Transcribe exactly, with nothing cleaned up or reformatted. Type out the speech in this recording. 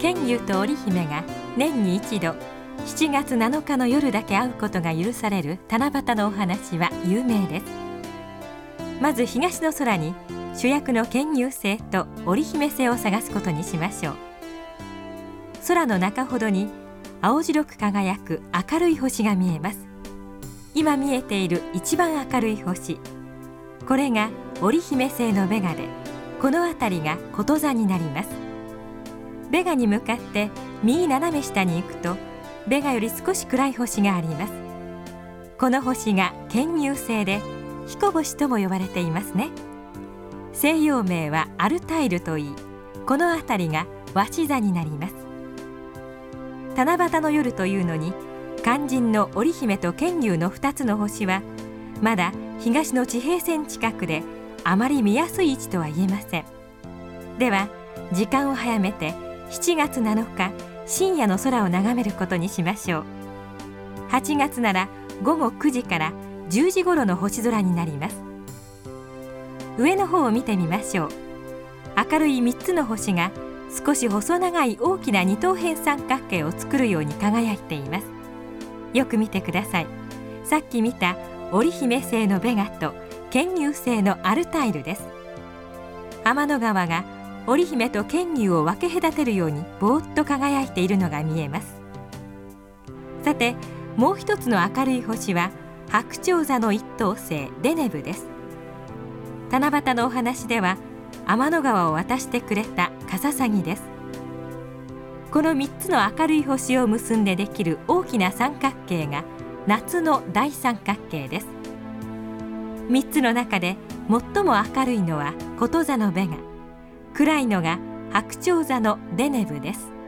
剣牛と織姫が年に一度しちがつなのかの夜だけ会うことが許される七夕のお話は有名です。まず東の空に主役の剣牛星と織姫星を探すことにしましょう。空の中ほどに青白く輝く明るい星が見えます。今見えている一番明るい星、これが織姫星のベガで、この辺りがこと座になります。ベガに向かって右斜め下に行くとベガより少し暗い星があります。この星が剣牛星で彦星とも呼ばれていますね。西洋名はアルタイルといい、この辺りが和紙座になります。七夕の夜というのに肝心の織姫と剣牛のふたつの星はまだ東の地平線近くであまり見やすい位置とは言えません。では時間を早めてしちがつなのか深夜の空を眺めることにしましょう。はちがつならごごくじからじゅうじ頃の星空になります。上の方を見てみましょう。明るいみっつの星が少し細長い大きな二等辺三角形を作るように輝いています。よく見てください。さっき見た織姫星のベガと剣牛星のアルタイルです。天の川が織姫と剣牛を分け隔てるようにぼーっと輝いているのが見えます。さてもう一つの明るい星は白鳥座の一等星デネブです。七夕のお話では天の川を渡してくれたカササギです。このみっつの明るい星を結んでできる大きな三角形が夏の大三角形です。みっつの中で最も明るいのはこと座のベガ、暗いのが白鳥座のデネブです。